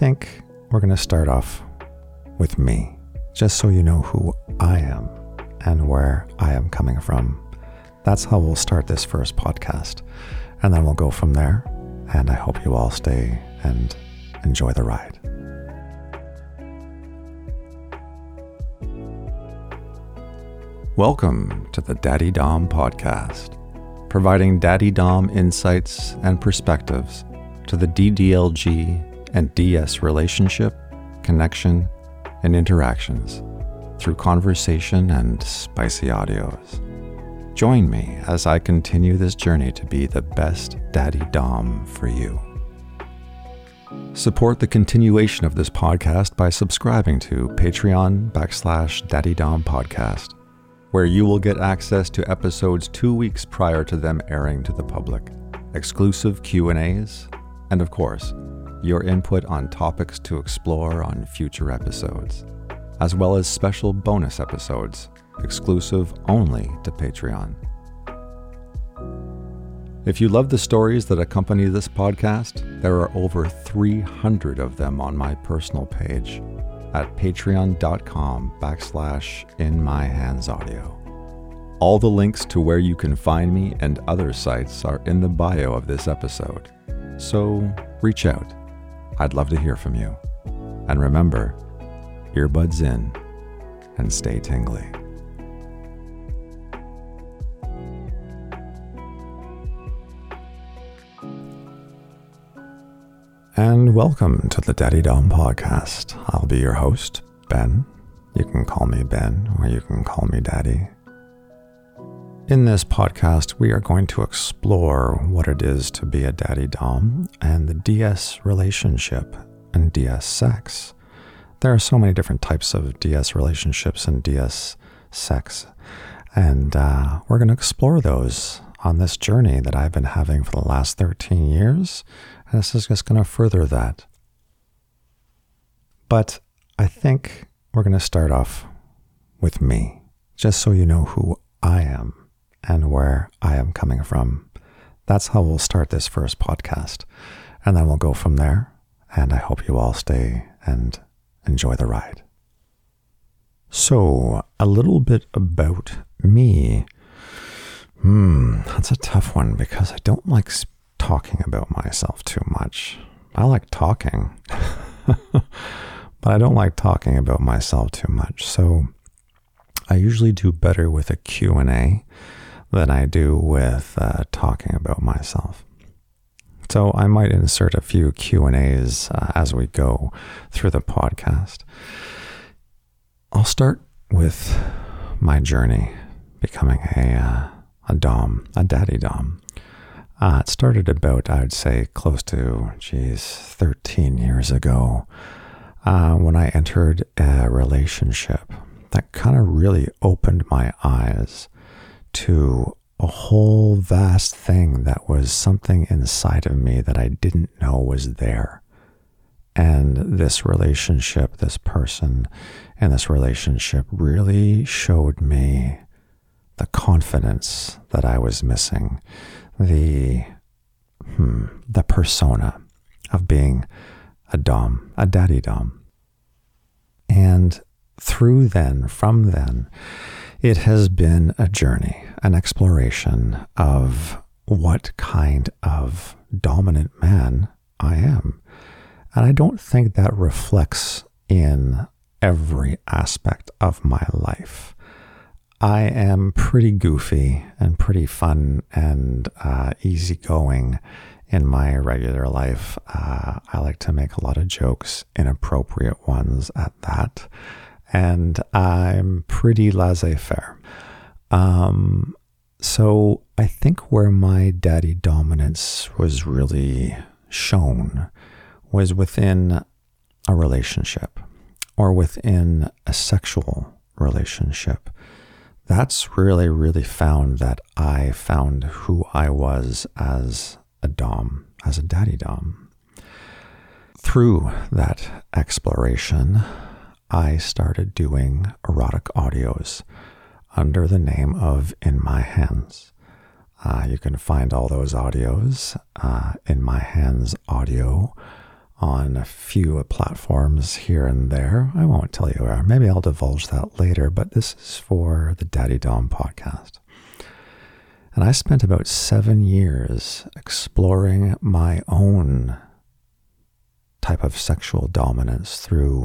think we're going to start off with me, just so you know who I am and where I am coming from. That's how we'll start this first podcast, and then we'll go from there, and I hope you all stay and enjoy the ride. Welcome to the Daddy Dom Podcast, providing Daddy Dom insights and perspectives to the DDLG and DS relationship, connection, and interactions through conversation and spicy audios. Join me as I continue this journey to be the best Daddy Dom for you. Support the continuation of this podcast by subscribing to Patreon/Daddy Dom Podcast, where you will get access to episodes 2 weeks prior to them airing to the public, exclusive Q&As, and of course, your input on topics to explore on future episodes, as well as special bonus episodes, exclusive only to Patreon. If you love the stories that accompany this podcast, there are over 300 of them on my personal page at patreon.com/InMyHandsAudio. All the links to where you can find me and other sites are in the bio of this episode, so reach out. I'd love to hear from you. And remember, earbuds in and stay tingly. And welcome to the Daddy Dom Podcast. I'll be your host, Ben. You can call me Ben, or you can call me Daddy. In this podcast, we are going to explore what it is to be a Daddy Dom and the DS relationship and DS sex. There are so many different types of DS relationships and DS sex, and we're going to explore those on this journey that I've been having for the last 13 years. And this is just going to further that. But I think we're going to start off with me, just so you know who I am and where I am coming from. That's how we'll start this first podcast. And then we'll go from there. And I hope you all stay and enjoy the ride. So, a little bit about me. That's a tough one because I don't like talking about myself too much. I like talking, but I don't like talking about myself too much. So I usually do better with a Q&A than I do with talking about myself. So I might insert a few Q&As as we go through the podcast. I'll start with my journey becoming a Daddy Dom. It started about, I'd say, close to, 13 years ago, when I entered a relationship that kind of really opened my eyes to a whole vast thing that was something inside of me that I didn't know was there. And this relationship, this person in this relationship really showed me the confidence that I was missing, the persona of being a Daddy Dom. And from then, it has been a journey, an exploration of what kind of dominant man I am. And I don't think that reflects in every aspect of my life. I am pretty goofy and pretty fun and easygoing in my regular life. I like to make a lot of jokes, inappropriate ones at that. And I'm pretty laissez-faire. So I think where my daddy dominance was really shown was within a relationship or within a sexual relationship. That's really found that I found who I was as a dom, as a daddy dom. Through that exploration, I started doing erotic audios under the name of In My Hands. You can find all those audios in My Hands Audio on a few platforms here and there. I won't tell you where. Maybe I'll divulge that later, but this is for the Daddy Dom podcast. And I spent about 7 years exploring my own type of sexual dominance through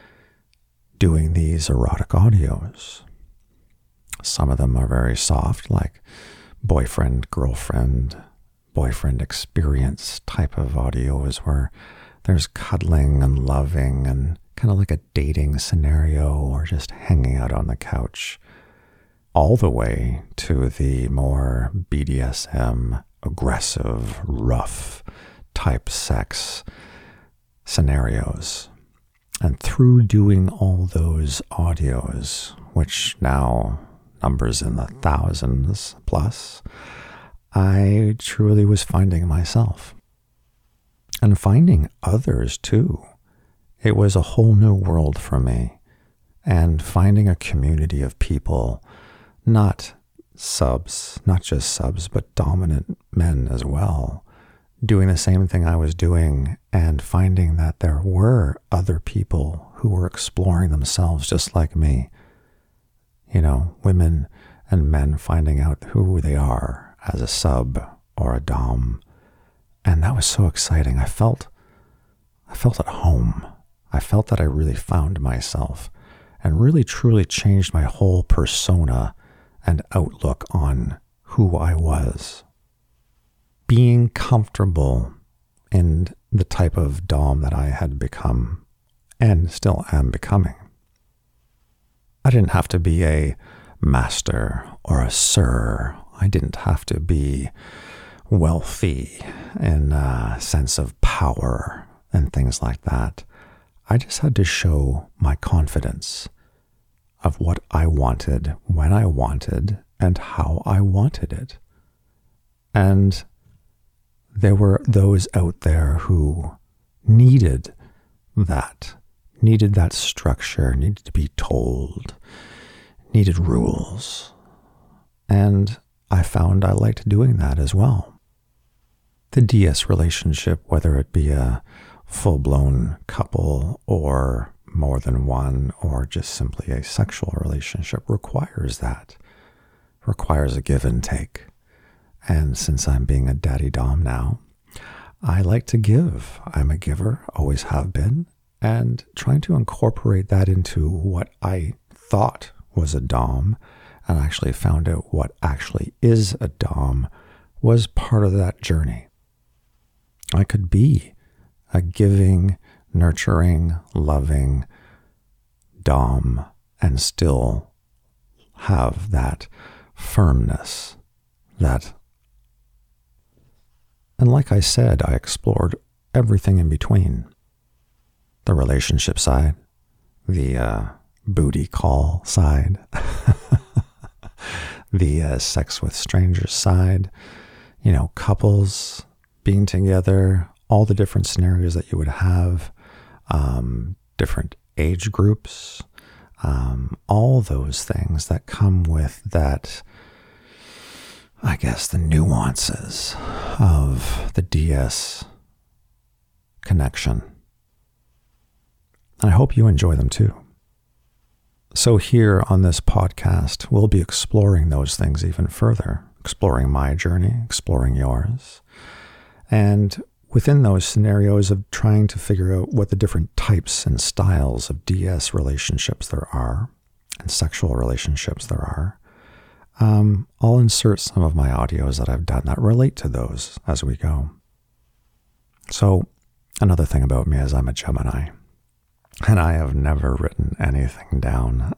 doing these erotic audios. Some of them are very soft, like boyfriend, girlfriend, boyfriend experience type of audios where there's cuddling and loving and kind of like a dating scenario or just hanging out on the couch, all the way to the more BDSM, aggressive, rough type sex scenarios. And through doing all those audios, which now numbers in the thousands plus, I truly was finding myself and finding others too. It was a whole new world for me, and finding a community of people, not just subs, but dominant men as well, doing the same thing I was doing, and finding that there were other people who were exploring themselves just like me. You know, women and men finding out who they are as a sub or a dom. And that was so exciting. I felt at home. I felt that I really found myself and really truly changed my whole persona and outlook on who I was. Being comfortable in the type of dom that I had become and still am becoming. I didn't have to be a master or a sir. I didn't have to be wealthy in a sense of power and things like that. I just had to show my confidence of what I wanted, when I wanted, and how I wanted it. And there were those out there who needed that structure, needed to be told, needed rules. And I found I liked doing that as well. The DS relationship, whether it be a full-blown couple or more than one, or just simply a sexual relationship, requires that. Requires a give and take. And since I'm being a daddy dom now, I like to give. I'm a giver, always have been, and trying to incorporate that into what I thought was a dom, and actually found out what actually is a dom, was part of that journey. I could be a giving, nurturing, loving dom and still have that firmness, and like I said, I explored everything in between. The relationship side, the booty call side, the sex with strangers side, couples being together, all the different scenarios that you would have, different age groups, all those things that come with that, I guess, the nuances of the DS connection. I hope you enjoy them too. So here on this podcast, we'll be exploring those things even further, exploring my journey, exploring yours, and within those scenarios of trying to figure out what the different types and styles of DS relationships there are and sexual relationships there are, I'll insert some of my audios that I've done that relate to those as we go. So another thing about me is I'm a Gemini, and I have never written anything down.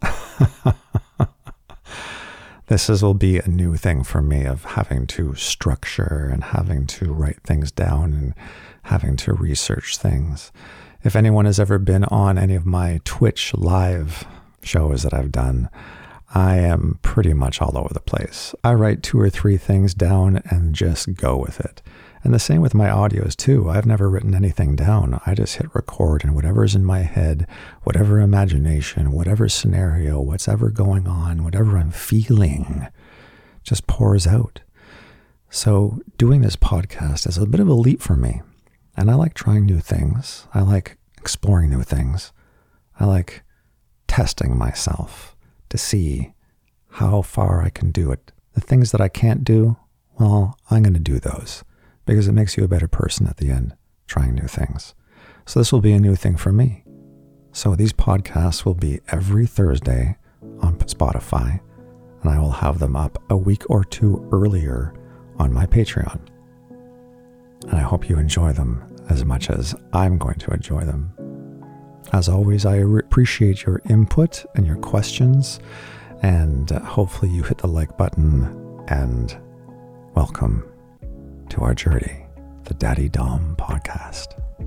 This will be a new thing for me of having to structure and having to write things down and having to research things. If anyone has ever been on any of my Twitch live shows that I've done, I am pretty much all over the place. I write 2 or 3 things down and just go with it. And the same with my audios too. I've never written anything down. I just hit record, and whatever's in my head, whatever imagination, whatever scenario, what's ever going on, whatever I'm feeling, just pours out. So doing this podcast is a bit of a leap for me. And I like trying new things. I like exploring new things. I like testing myself to see how far I can do it. The things that I can't do, well, I'm going to do those because it makes you a better person at the end, trying new things. So this will be a new thing for me. So these podcasts will be every Thursday on Spotify, and I will have them up a week or two earlier on my Patreon. And I hope you enjoy them as much as I'm going to enjoy them. As always, I appreciate your input and your questions, and hopefully you hit the like button, and welcome to our journey, the Daddy Dom Podcast.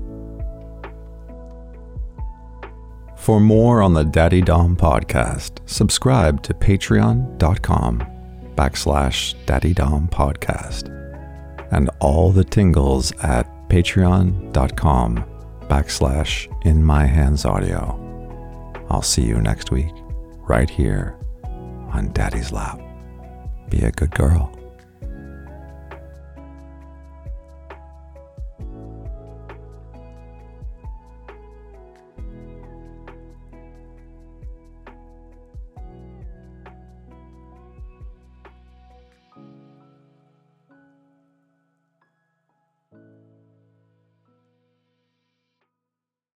For more on the Daddy Dom Podcast, subscribe to patreon.com/Daddy Dom Podcast, and all the tingles at patreon.com/In My Hands Audio. I'll see you next week, right here on Daddy's Lap. Be a good girl.